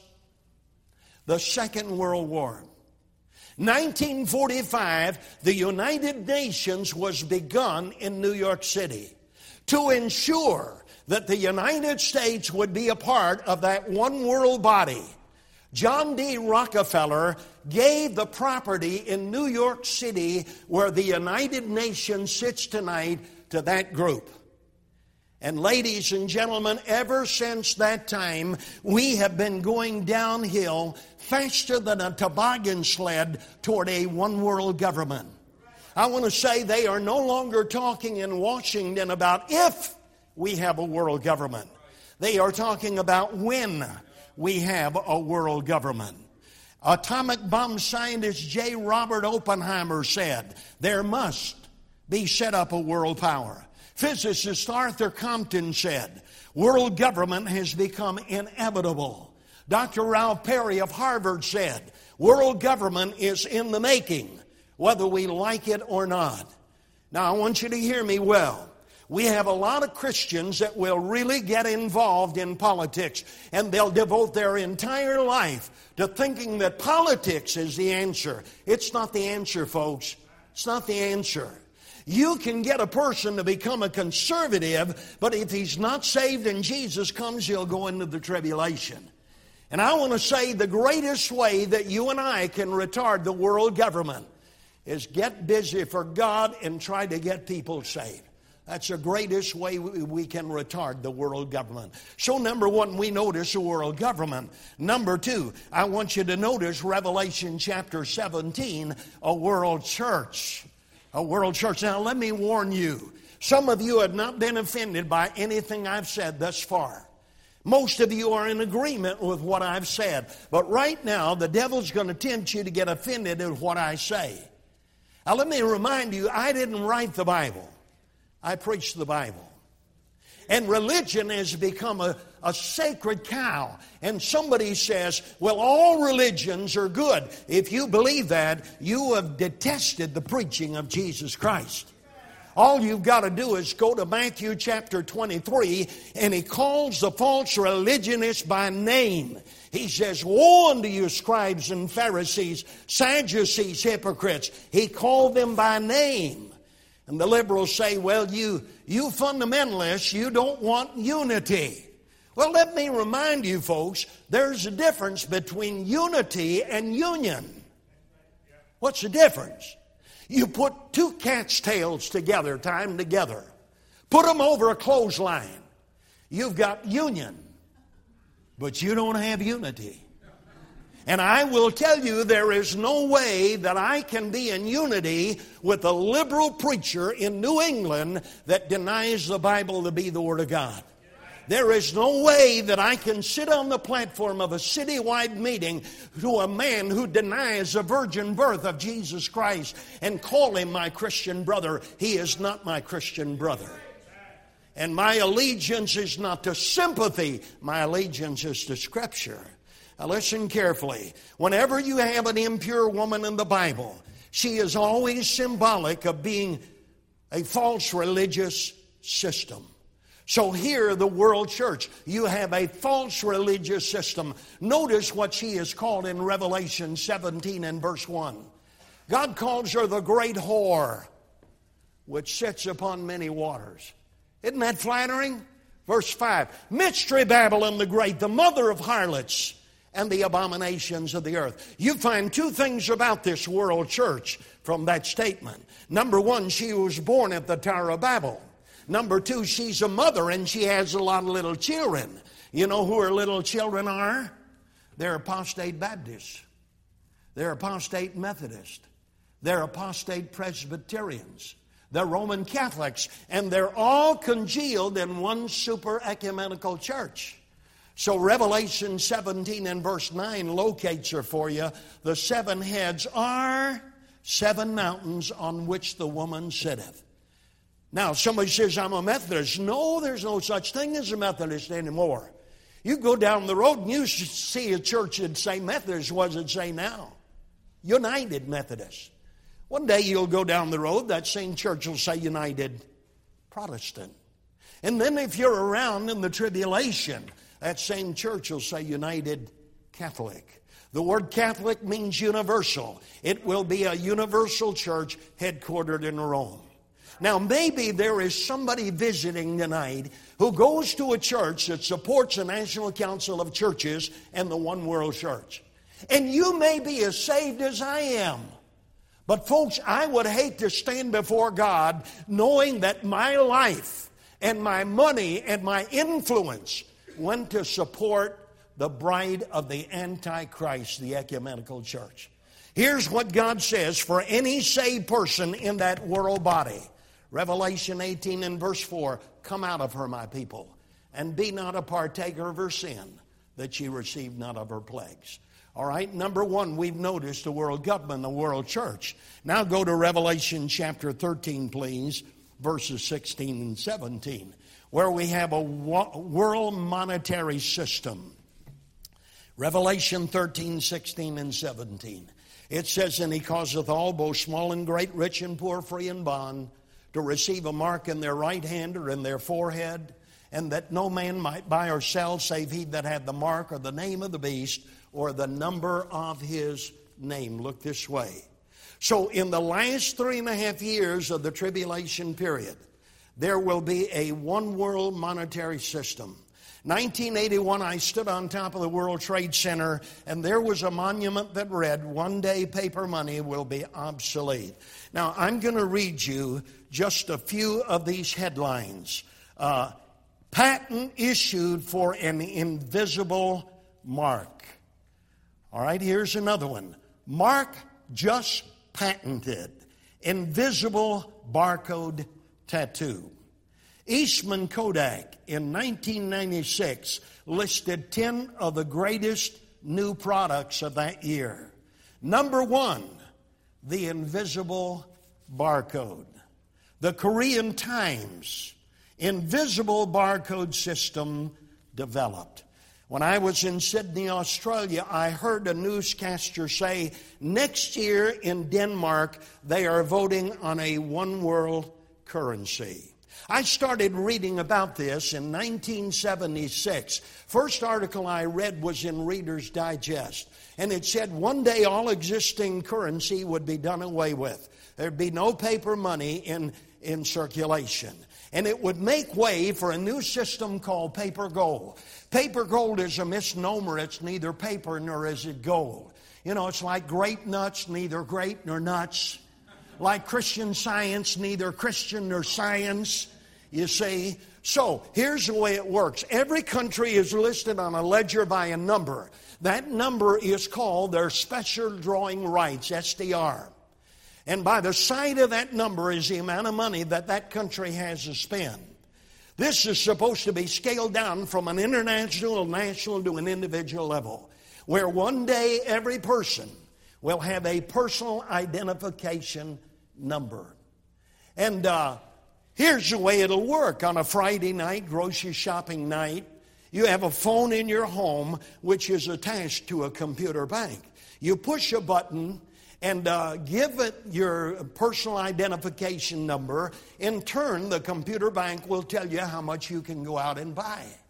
The Second World War. nineteen forty-five, the United Nations was begun in New York City to ensure that the United States would be a part of that one world body. John D. Rockefeller gave the property in New York City where the United Nations sits tonight to that group. And ladies and gentlemen, ever since that time, we have been going downhill faster than a toboggan sled toward a one-world government. I want to say they are no longer talking in Washington about if we have a world government. They are talking about when we have a world government. Atomic bomb scientist J. Robert Oppenheimer said there must be set up a world power. Physicist Arthur Compton said world government has become inevitable. Doctor Ralph Perry of Harvard said world government is in the making, whether we like it or not. Now I want you to hear me well. We have a lot of Christians that will really get involved in politics, and they'll devote their entire life to thinking that politics is the answer. It's not the answer, folks. It's not the answer. You can get a person to become a conservative, but if he's not saved and Jesus comes, he'll go into the tribulation. And I want to say the greatest way that you and I can retard the world government is get busy for God and try to get people saved. That's the greatest way we can retard the world government. So number one, we notice a world government. Number two, I want you to notice Revelation chapter seventeen, a world church. A world church. Now let me warn you, some of you have not been offended by anything I've said thus far. Most of you are in agreement with what I've said. But right now, the devil's going to tempt you to get offended at what I say. Now let me remind you, I didn't write the Bible. I preach the Bible. And religion has become a, a sacred cow. And somebody says, well, all religions are good. If you believe that, you have detested the preaching of Jesus Christ. All you've got to do is go to Matthew chapter twenty-three, and he calls the false religionists by name. He says, woe unto you, scribes and Pharisees, Sadducees, hypocrites. He called them by name. And the liberals say, well, you, you fundamentalists, you don't want unity. Well, let me remind you, folks, there's a difference between unity and union. What's the difference? You put two cat's tails together, tie them together. Put them over a clothesline. You've got union, but you don't have unity. And I will tell you, there is no way that I can be in unity with a liberal preacher in New England that denies the Bible to be the Word of God. There is no way that I can sit on the platform of a citywide meeting to a man who denies the virgin birth of Jesus Christ and call him my Christian brother. He is not my Christian brother. And my allegiance is not to sympathy. My allegiance is to Scripture. Now listen carefully. Whenever you have an impure woman in the Bible, she is always symbolic of being a false religious system. So here, the world church, you have a false religious system. Notice what she is called in Revelation seventeen and verse one. God calls her the great whore, which sits upon many waters. Isn't that flattering? Verse five, Mystery Babylon the Great, the mother of harlots and the abominations of the earth. You find two things about this world church from that statement. Number one, she was born at the Tower of Babel. Number two, she's a mother and she has a lot of little children. You know who her little children are? They're apostate Baptists. They're apostate Methodists. They're apostate Presbyterians. They're Roman Catholics. And they're all congealed in one super ecumenical church. So Revelation seventeen and verse nine locates her for you. The seven heads are seven mountains on which the woman sitteth. Now, somebody says, I'm a Methodist. No, there's no such thing as a Methodist anymore. You go down the road and you see a church that say Methodist. What does it say now? United Methodist. One day you'll go down the road, that same church will say United Protestant. And then if you're around in the tribulation, that same church will say United Catholic. The word Catholic means universal. It will be a universal church headquartered in Rome. Now, maybe there is somebody visiting tonight who goes to a church that supports the National Council of Churches and the One World Church. And you may be as saved as I am. But folks, I would hate to stand before God knowing that my life and my money and my influence went to support the bride of the Antichrist, the ecumenical church. Here's what God says for any saved person in that world body. Revelation eighteen and verse four, come out of her, my people, and be not a partaker of her sin, that ye receive not of her plagues. All right, number one, we've noticed the world government, the world church. Now go to Revelation chapter thirteen, please, verses sixteen and seventeen, where we have a world monetary system. Revelation thirteen, sixteen, and seventeen. It says, and he causeth all, both small and great, rich and poor, free and bond, to receive a mark in their right hand or in their forehead, and that no man might buy or sell save he that had the mark or the name of the beast or the number of his name. Look this way. So in the last three and a half years of the tribulation period, there will be a one world monetary system. nineteen eighty-one, I stood on top of the World Trade Center, and there was a monument that read, one day paper money will be obsolete. Now, I'm going to read you just a few of these headlines. Uh, patent issued for an invisible mark. All right, here's another one. Mark just patented. Invisible barcode tattoo. Eastman Kodak in nineteen ninety-six listed ten of the greatest new products of that year. Number one, the invisible barcode. The Korean Times, invisible barcode system developed. When I was in Sydney, Australia, I heard a newscaster say next year in Denmark they are voting on a one world currency. I started reading about this in nineteen seventy-six. First article I read was in Reader's Digest. And it said one day all existing currency would be done away with. There'd be no paper money in, in circulation. And it would make way for a new system called paper gold. Paper gold is a misnomer. It's neither paper nor is it gold. You know, it's like grape nuts, neither grape nor nuts. Like Christian Science, neither Christian nor science. You see? So, here's the way it works. Every country is listed on a ledger by a number. That number is called their special drawing rights, S D R. And by the side of that number is the amount of money that that country has to spend. This is supposed to be scaled down from an international, national to an individual level, where one day every person will have a personal identification number. And uh, here's the way it'll work. On a Friday night, grocery shopping night, you have a phone in your home which is attached to a computer bank. You push a button and uh, give it your personal identification number. In turn, the computer bank will tell you how much you can go out and buy.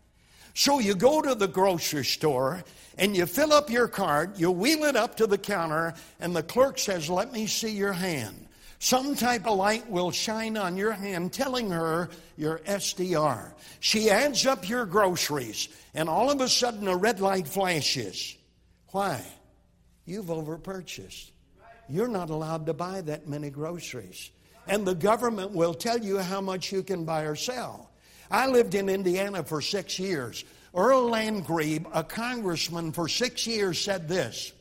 So you go to the grocery store and you fill up your cart, you wheel it up to the counter, and the clerk says, let me see your hand. Some type of light will shine on your hand telling her your S D R. She adds up your groceries, and all of a sudden a red light flashes. Why? You've overpurchased. You're not allowed to buy that many groceries. And the government will tell you how much you can buy or sell. I lived in Indiana for six years. Earl Landgrebe, a congressman for six years, said this.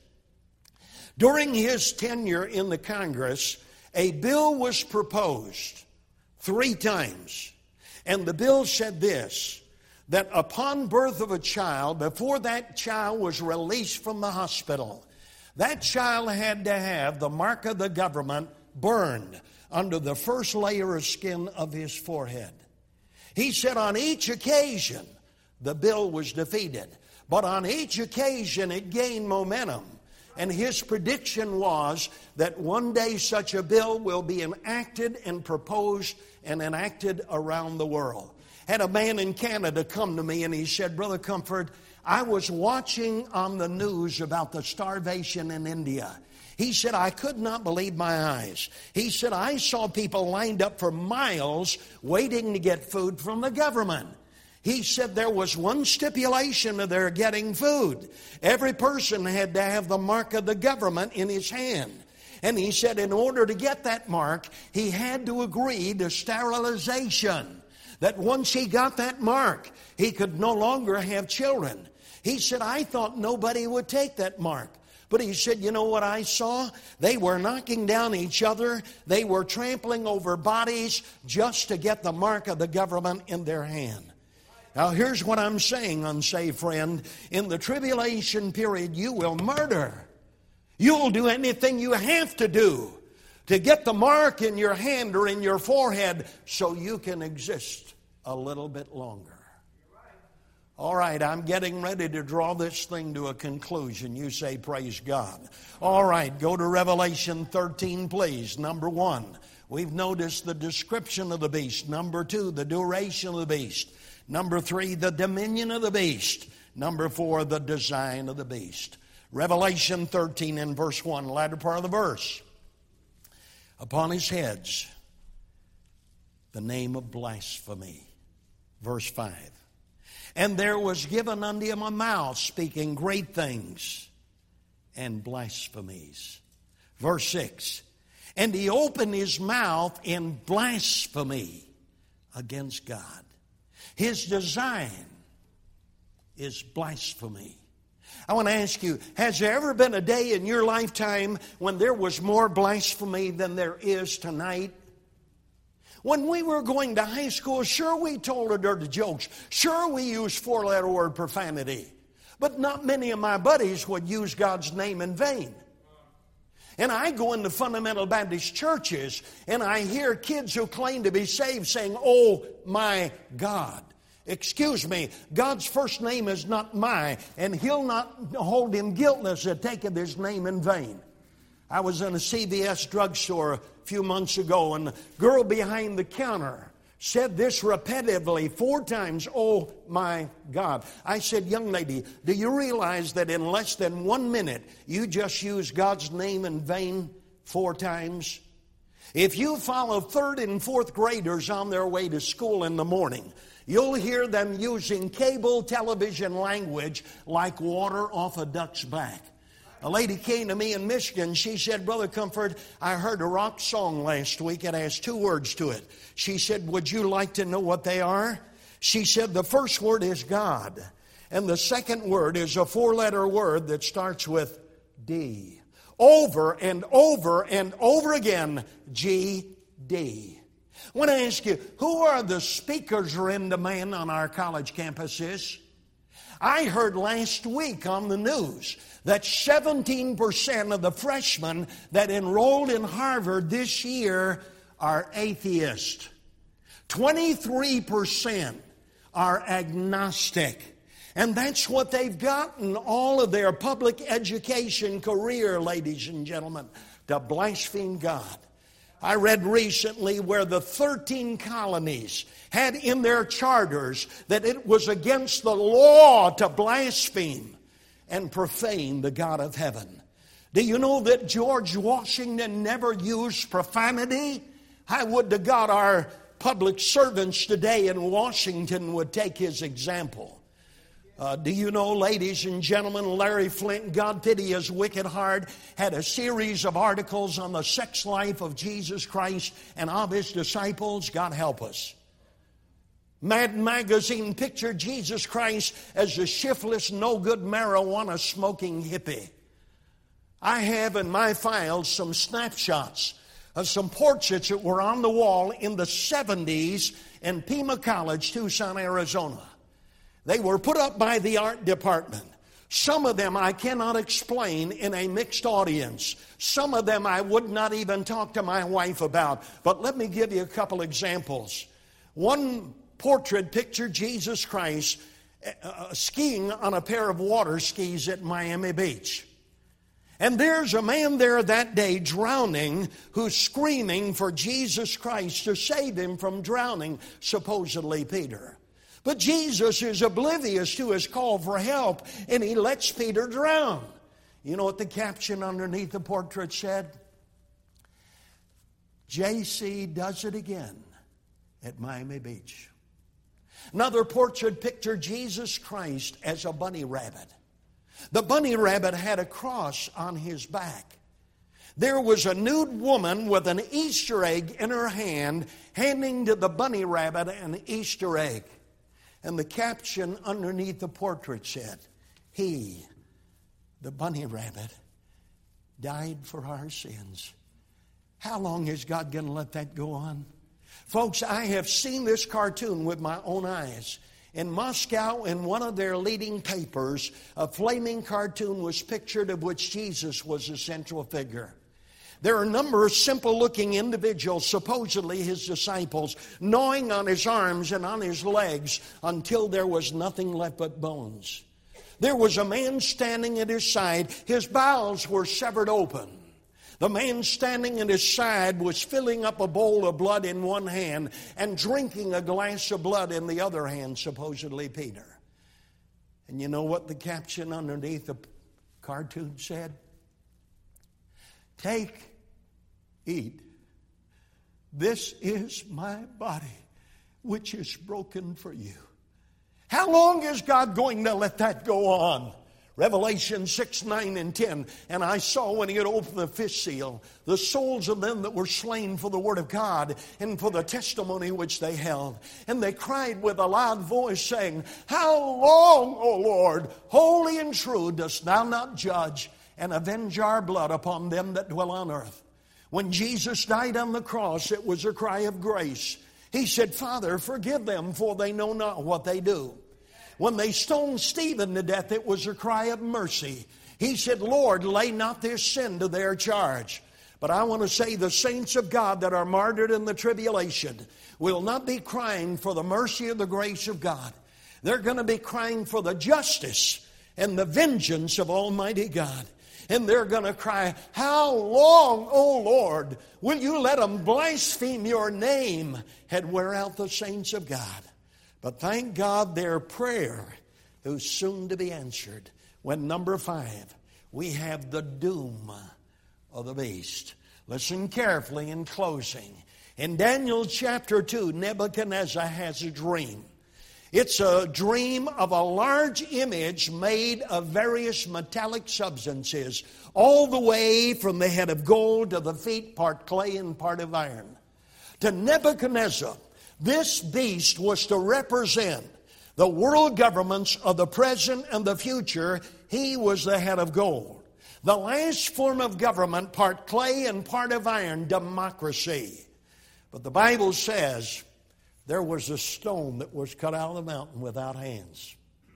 During his tenure in the Congress, a bill was proposed three times. And the bill said this, that upon birth of a child, before that child was released from the hospital, that child had to have the mark of the government burned under the first layer of skin of his forehead. He said on each occasion, the bill was defeated. But on each occasion, it gained momentum. And his prediction was that one day such a bill will be enacted and proposed and enacted around the world. Had a man in Canada come to me and he said, Brother Comfort, I was watching on the news about the starvation in India. He said, I could not believe my eyes. He said, I saw people lined up for miles waiting to get food from the government. He said there was one stipulation of their getting food. Every person had to have the mark of the government in his hand. And he said in order to get that mark, he had to agree to sterilization. That once he got that mark, he could no longer have children. He said, I thought nobody would take that mark. But he said, you know what I saw? They were knocking down each other. They were trampling over bodies just to get the mark of the government in their hand. Now here's what I'm saying, unsaved friend. In the tribulation period, you will murder. You'll do anything you have to do to get the mark in your hand or in your forehead so you can exist a little bit longer. All right, I'm getting ready to draw this thing to a conclusion. You say, praise God. All right, go to Revelation thirteen, please. Number one, we've noticed the description of the beast. Number two, the duration of the beast. Number three, the dominion of the beast. Number four, the design of the beast. Revelation thirteen and verse one, latter part of the verse. Upon his heads, the name of blasphemy. Verse five. And there was given unto him a mouth speaking great things and blasphemies. Verse six. And he opened his mouth in blasphemy against God. His design is blasphemy. I want to ask you, has there ever been a day in your lifetime when there was more blasphemy than there is tonight? When we were going to high school, sure we told dirty jokes. Sure we used four-letter word profanity. But not many of my buddies would use God's name in vain. And I go into fundamental Baptist churches and I hear kids who claim to be saved saying, oh my God. Excuse me, God's first name is not my, and he'll not hold him guiltless of taking his name in vain. I was in a C V S drugstore a few months ago, and the girl behind the counter said this repetitively four times, oh my God. I said, young lady, do you realize that in less than one minute you just used God's name in vain four times? If you follow third and fourth graders on their way to school in the morning, you'll hear them using cable television language like water off a duck's back. A lady came to me in Michigan. She said, Brother Comfort, I heard a rock song last week. It has two words to it. She said, would you like to know what they are? She said, the first word is God. And the second word is a four-letter word that starts with D. Over and over and over again, G D. I want to ask you, who are the speakers who are in demand on our college campuses? I heard last week on the news that seventeen percent of the freshmen that enrolled in Harvard this year are atheists. twenty-three percent are agnostic. And that's what they've gotten all of their public education career, ladies and gentlemen, to blaspheme God. I read recently where the thirteen colonies had in their charters that it was against the law to blaspheme and profane the God of heaven. Do you know that George Washington never used profanity? I would to God our public servants today in Washington would take his example. Uh, do you know, ladies and gentlemen, Larry Flint, God pity his wicked heart, had a series of articles on the sex life of Jesus Christ and of his disciples. God help us. Mad Magazine pictured Jesus Christ as a shiftless, no-good marijuana-smoking hippie. I have in my files some snapshots of some portraits that were on the wall in the seventies in Pima College, Tucson, Arizona. They were put up by the art department. Some of them I cannot explain in a mixed audience. Some of them I would not even talk to my wife about. But let me give you a couple examples. One portrait pictured Jesus Christ uh, skiing on a pair of water skis at Miami Beach. And there's a man there that day drowning who's screaming for Jesus Christ to save him from drowning, supposedly Peter. But Jesus is oblivious to his call for help, and he lets Peter drown. You know what the caption underneath the portrait said? J C does it again at Miami Beach. Another portrait pictured Jesus Christ as a bunny rabbit. The bunny rabbit had a cross on his back. There was a nude woman with an Easter egg in her hand, handing to the bunny rabbit an Easter egg. And the caption underneath the portrait said, he, the bunny rabbit, died for our sins. How long is God going to let that go on? Folks, I have seen this cartoon with my own eyes. In Moscow, in one of their leading papers, a flaming cartoon was pictured of which Jesus was the central figure. There are a number of simple-looking individuals, supposedly his disciples, gnawing on his arms and on his legs until there was nothing left but bones. There was a man standing at his side. His bowels were severed open. The man standing at his side was filling up a bowl of blood in one hand and drinking a glass of blood in the other hand, supposedly Peter. And you know what the caption underneath the cartoon said? Take, eat. This is my body, which is broken for you. How long is God going to let that go on? Revelation six, nine, and ten. And I saw when he had opened the fifth seal, the souls of them that were slain for the word of God and for the testimony which they held. And they cried with a loud voice, saying, how long, O Lord, holy and true, dost thou not judge and avenge our blood upon them that dwell on earth? When Jesus died on the cross, it was a cry of grace. He said, Father, forgive them, for they know not what they do. When they stoned Stephen to death, it was a cry of mercy. He said, Lord, lay not their sin to their charge. But I want to say the saints of God that are martyred in the tribulation will not be crying for the mercy or the grace of God. They're going to be crying for the justice and the vengeance of Almighty God. And they're going to cry, how long, O Lord, will you let them blaspheme your name and wear out the saints of God? But thank God their prayer is soon to be answered. When number five, we have the doom of the beast. Listen carefully in closing. In Daniel chapter two, Nebuchadnezzar has a dream. It's a dream of a large image made of various metallic substances, all the way from the head of gold to the feet, part clay and part of iron. To Nebuchadnezzar, this beast was to represent the world governments of the present and the future. He was the head of gold. The last form of government, part clay and part of iron, democracy. But the Bible says there was a stone that was cut out of the mountain without hands.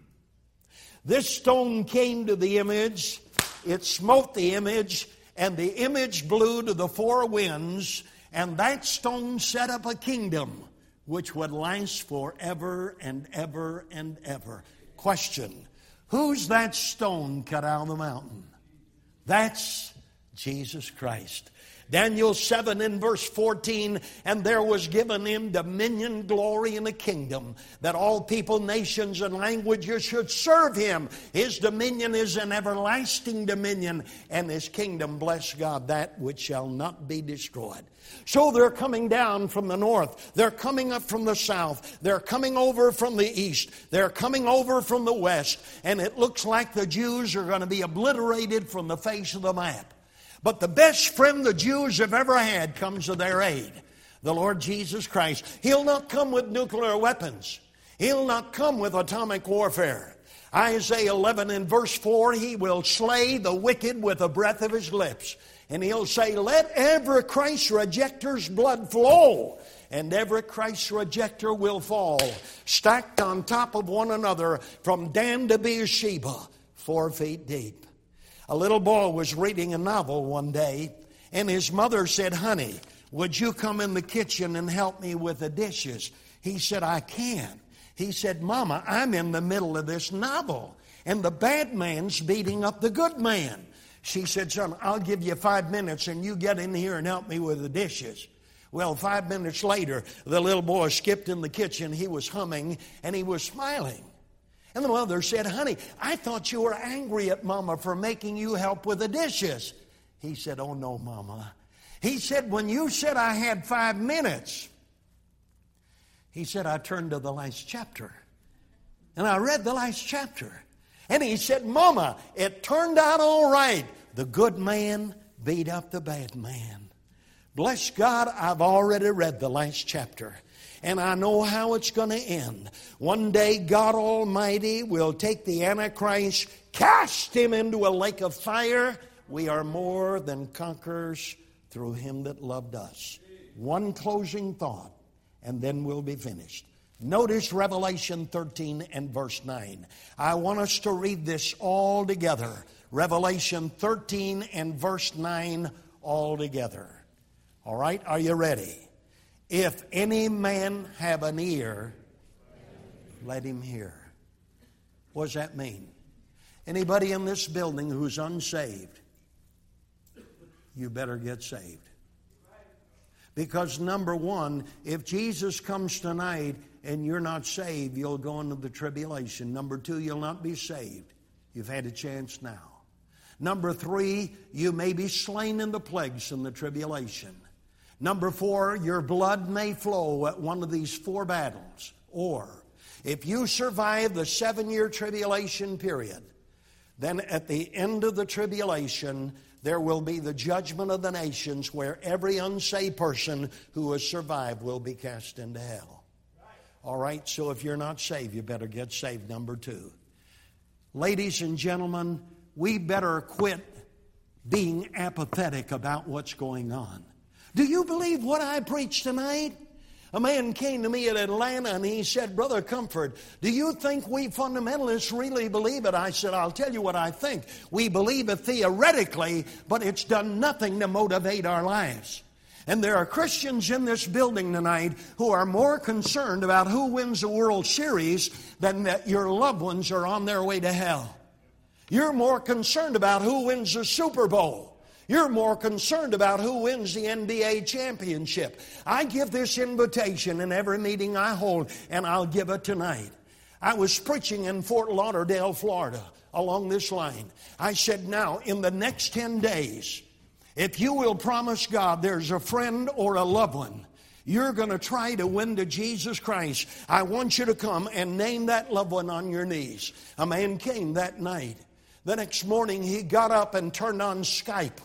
This stone came to the image, it smote the image, and the image blew to the four winds, and that stone set up a kingdom which would last forever and ever and ever. Question, who's that stone cut out of the mountain? That's Jesus Christ. Daniel seven in verse fourteen, and there was given him dominion, glory, and a kingdom, that all people, nations, and languages should serve him. His dominion is an everlasting dominion, and his kingdom, bless God, that which shall not be destroyed. So they're coming down from the north. They're coming up from the south. They're coming over from the east. They're coming over from the west. And it looks like the Jews are going to be obliterated from the face of the map. But the best friend the Jews have ever had comes to their aid, the Lord Jesus Christ. He'll not come with nuclear weapons. He'll not come with atomic warfare. Isaiah eleven in verse four, he will slay the wicked with the breath of his lips. And he'll say, let every Christ rejecter's blood flow, and every Christ rejecter will fall, stacked on top of one another from Dan to Beersheba, four feet deep. A little boy was reading a novel one day, and his mother said, honey, would you come in the kitchen and help me with the dishes? He said, I can. He said, Mama, I'm in the middle of this novel, and the bad man's beating up the good man. She said, son, I'll give you five minutes, and you get in here and help me with the dishes. Well, five minutes later, the little boy skipped in the kitchen. He was humming, and he was smiling. And the mother said, honey, I thought you were angry at Mama for making you help with the dishes. He said, oh, no, Mama. He said, when you said I had five minutes, he said, I turned to the last chapter. And I read the last chapter. And he said, Mama, it turned out all right. The good man beat up the bad man. Bless God, I've already read the last chapter. And I know how it's going to end. One day, God Almighty will take the Antichrist, cast him into a lake of fire. We are more than conquerors through him that loved us. One closing thought, and then we'll be finished. Notice Revelation thirteen and verse nine. I want us to read this all together. Revelation thirteen and verse nine all together. All right, are you ready? If any man have an ear, let him hear. What does that mean? Anybody in this building who's unsaved, you better get saved. Because number one, if Jesus comes tonight and you're not saved, you'll go into the tribulation. Number two, you'll not be saved. You've had a chance now. Number three, you may be slain in the plagues in the tribulation. Number four, your blood may flow at one of these four battles. Or, if you survive the seven-year tribulation period, then at the end of the tribulation, there will be the judgment of the nations where every unsaved person who has survived will be cast into hell. All right, so if you're not saved, you better get saved. Number two. Ladies and gentlemen, we better quit being apathetic about what's going on. Do you believe what I preached tonight? A man came to me in Atlanta and he said, Brother Comfort, do you think we fundamentalists really believe it? I said, I'll tell you what I think. We believe it theoretically, but it's done nothing to motivate our lives. And there are Christians in this building tonight who are more concerned about who wins the World Series than that your loved ones are on their way to hell. You're more concerned about who wins the Super Bowl. You're more concerned about who wins the N B A championship. I give this invitation in every meeting I hold, and I'll give it tonight. I was preaching in Fort Lauderdale, Florida, along this line. I said, now, in the next ten days, if you will promise God there's a friend or a loved one you're going to try to win to Jesus Christ, I want you to come and name that loved one on your knees. A man came that night. The next morning, he got up and turned on Skype.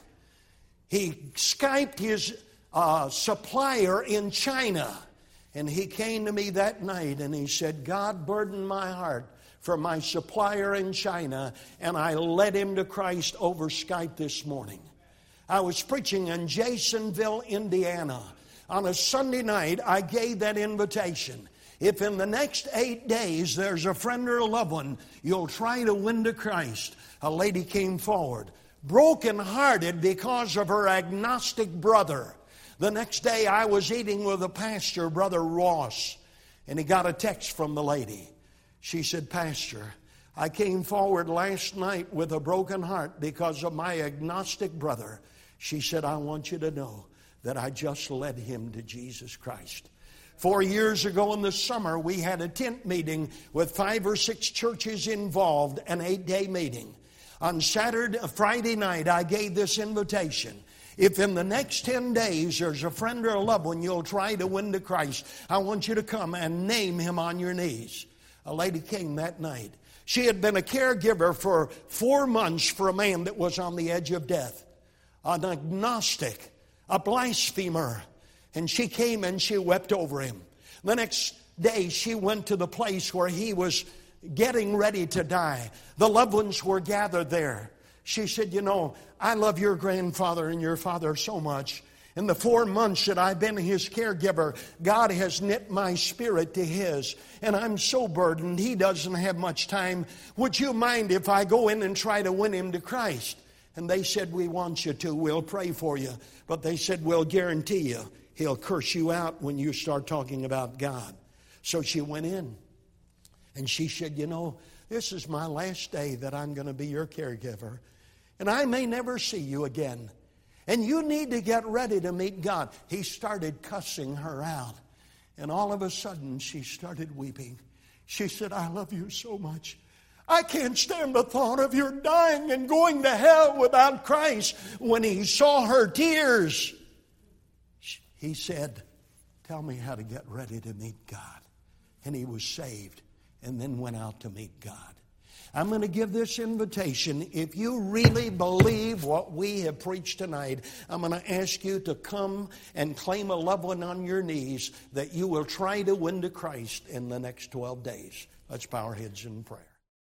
He Skyped his uh, supplier in China. And he came to me that night and he said, God burdened my heart for my supplier in China, and I led him to Christ over Skype this morning. I was preaching in Jasonville, Indiana. On a Sunday night, I gave that invitation. If in the next eight days there's a friend or a loved one you'll try to win to Christ, a lady came forward, broken-hearted because of her agnostic brother. The next day I was eating with a pastor, Brother Ross, and he got a text from the lady. She said, Pastor, I came forward last night with a broken heart because of my agnostic brother. She said, I want you to know that I just led him to Jesus Christ. Four years ago in the summer, we had a tent meeting with five or six churches involved, an eight-day meeting. On Saturday, Friday night, I gave this invitation. If in the next ten days there's a friend or a loved one you'll try to win to Christ, I want you to come and name him on your knees. A lady came that night. She had been a caregiver for four months for a man that was on the edge of death. An agnostic, a blasphemer. And she came and she wept over him. The next day she went to the place where he was getting ready to die. The loved ones were gathered there. She said, you know, I love your grandfather and your father so much. In the four months that I've been his caregiver, God has knit my spirit to his. And I'm so burdened, he doesn't have much time. Would you mind if I go in and try to win him to Christ? And they said, we want you to. We'll pray for you. But they said, we'll guarantee you he'll curse you out when you start talking about God. So she went in. And she said, you know, this is my last day that I'm going to be your caregiver. And I may never see you again. And you need to get ready to meet God. He started cussing her out. And all of a sudden, she started weeping. She said, I love you so much. I can't stand the thought of your dying and going to hell without Christ. When he saw her tears, he said, tell me how to get ready to meet God. And he was saved and then went out to meet God. I'm going to give this invitation. If you really believe what we have preached tonight, I'm going to ask you to come and claim a loved one on your knees that you will try to win to Christ in the next twelve days. Let's bow our heads in prayer.